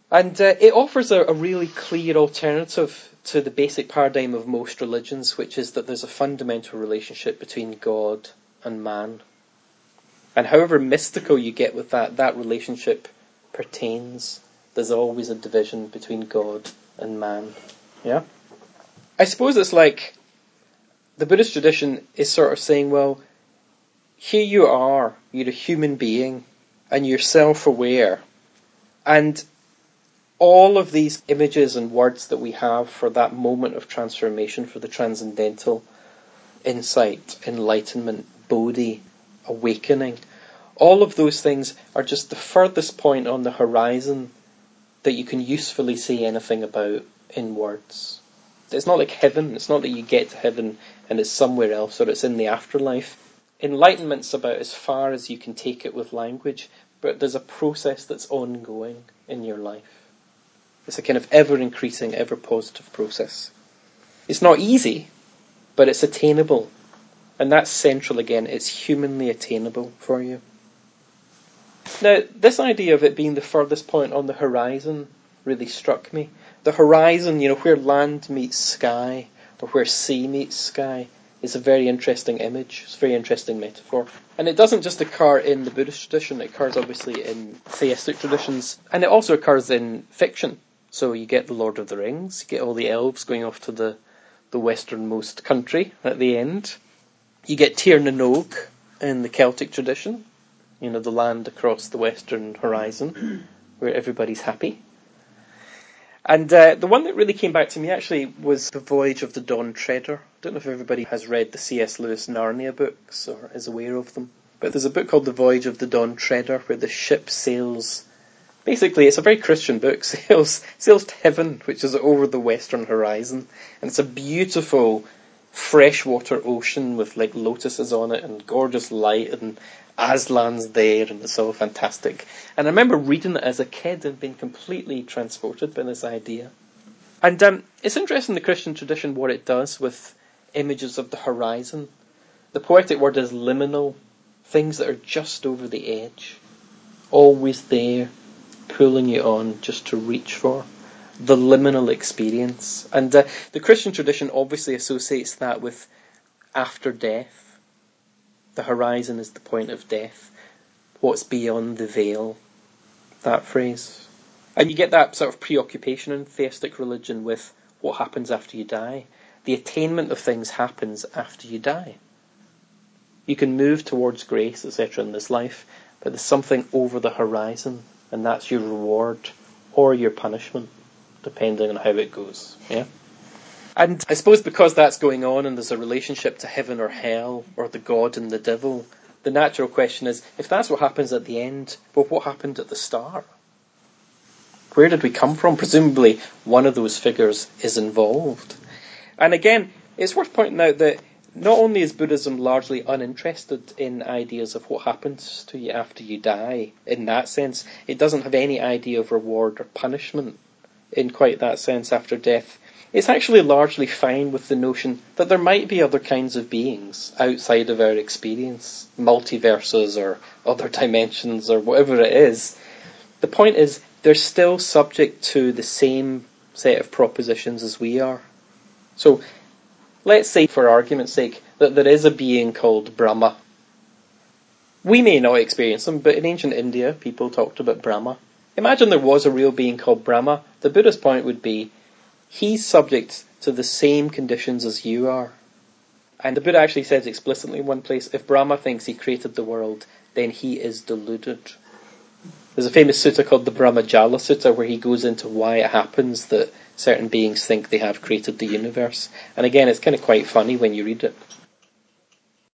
And it offers a really clear alternative to the basic paradigm of most religions, which is that there's a fundamental relationship between God and man. And however mystical you get with that relationship pertains. There's always a division between God and man. Yeah? I suppose it's like the Buddhist tradition is sort of saying, well, here you are, you're a human being, and you're self-aware. And all of these images and words that we have for that moment of transformation, for the transcendental insight, enlightenment, bodhi, awakening, all of those things are just the furthest point on the horizon that you can usefully say anything about in words. It's not like heaven. It's not that you get to heaven and it's somewhere else or it's in the afterlife. Enlightenment's about as far as you can take it with language, but there's a process that's ongoing in your life. It's a kind of ever-increasing, ever-positive process. It's not easy, but it's attainable. And that's central again. It's humanly attainable for you. Now, this idea of it being the furthest point on the horizon really struck me. The horizon, where land meets sky, or where sea meets sky, is a very interesting image. It's a very interesting metaphor. And it doesn't just occur in the Buddhist tradition, it occurs obviously in theistic traditions, and it also occurs in fiction. So you get the Lord of the Rings, you get all the elves going off to the westernmost country at the end. You get Tir na Nog in the Celtic tradition, the land across the western horizon, where everybody's happy. And the one that really came back to me actually was The Voyage of the Dawn Treader. I don't know if everybody has read the C.S. Lewis Narnia books or is aware of them. But there's a book called The Voyage of the Dawn Treader where the ship sails. Basically, it's a very Christian book. Sails to heaven, which is over the western horizon. And it's a beautiful freshwater ocean with like lotuses on it and gorgeous light and Aslan's there and it's all fantastic. And I remember reading it as a kid and being completely transported by this idea. And it's interesting in the Christian tradition what it does with images of the horizon. The poetic word is liminal, things that are just over the edge, always there, pulling you on just to reach for. The liminal experience. And the Christian tradition obviously associates that with after death. The horizon is the point of death. What's beyond the veil. That phrase. And you get that sort of preoccupation in theistic religion with what happens after you die. The attainment of things happens after you die. You can move towards grace, etc. in this life, but there's something over the horizon, and that's your reward or your punishment, depending on how it goes. Yeah. And I suppose because that's going on and there's a relationship to heaven or hell or the God and the devil, the natural question is, if that's what happens at the end, well, what happened at the start? Where did we come from? Presumably one of those figures is involved. And again, it's worth pointing out that not only is Buddhism largely uninterested in ideas of what happens to you after you die, in that sense, it doesn't have any idea of reward or punishment in quite that sense after death. It's actually largely fine with the notion that there might be other kinds of beings outside of our experience, multiverses or other dimensions or whatever it is. The point is, they're still subject to the same set of propositions as we are. So, let's say, for argument's sake, that there is a being called Brahma. We may not experience him, but in ancient India, people talked about Brahma. Imagine there was a real being called Brahma. The Buddhist point would be, he's subject to the same conditions as you are. And the Buddha actually says explicitly in one place, if Brahma thinks he created the world, then he is deluded. There's a famous sutta called the Brahmajala Sutta where he goes into why it happens that certain beings think they have created the universe. And again, it's kind of quite funny when you read it.